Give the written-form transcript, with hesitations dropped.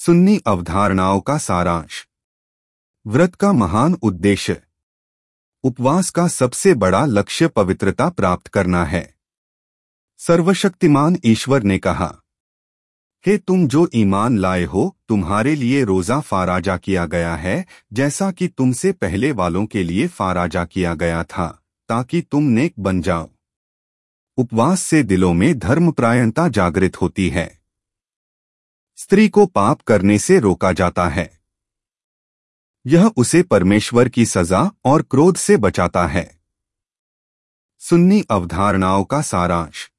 सुन्नी अवधारणाओं का सारांश। व्रत का महान उद्देश्य। उपवास का सबसे बड़ा लक्ष्य पवित्रता प्राप्त करना है। सर्वशक्तिमान ईश्वर ने कहा, हे तुम जो ईमान लाए हो, तुम्हारे लिए रोजा फाराजा किया गया है, जैसा कि तुमसे पहले वालों के लिए फाराजा किया गया था, ताकि तुम नेक बन जाओ। उपवास से दिलों में धर्मपरायणता जागृत होती है। स्त्री को पाप करने से रोका जाता है। यह उसे परमेश्वर की सजा और क्रोध से बचाता है। सुन्नी अवधारणाओं का सारांश।